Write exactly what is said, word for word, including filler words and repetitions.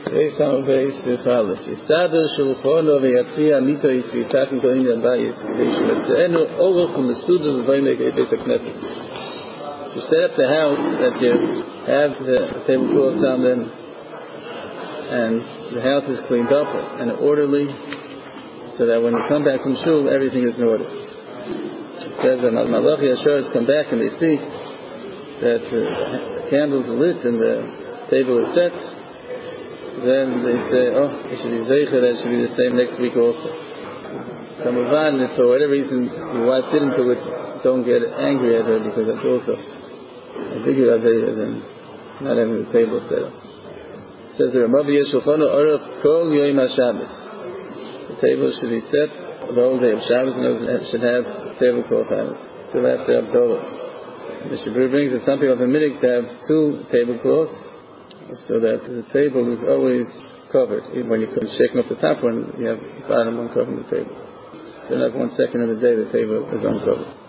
Reis Hamavei Sifalef. Istadu Shulchono Veyatzia Mito Yisvitakin Koin Yanbayis. Veishmetzeenu Oroch Umestudu Vaymek Beis HaKnesset. You set up the house that you have the tablecloths on them, and the house is cleaned up and orderly, so that when you come back from shul, everything is in order. It says that Malachi Ashars come back and they see that the candles are lit and the table is set. Then they say, oh, it should be zeicher, that should be the same next week also. Kamavan, if for whatever reason your wife didn't do it, don't get angry at her, because that's also a bigger avera than not having the table set up. It says the Ramav Yeshulchanu Aruch Kol Yoim HaShabbos. The table should be set the whole day of Shabbos, and it should have tablecloth on it. Till after Havdalah. Mister Brewer brings that some people have a minhag to have two tablecloths, so that the table is always covered. Even when you're shaking off the top one, you have the bottom one covering the table. So not one second of the day the table is uncovered.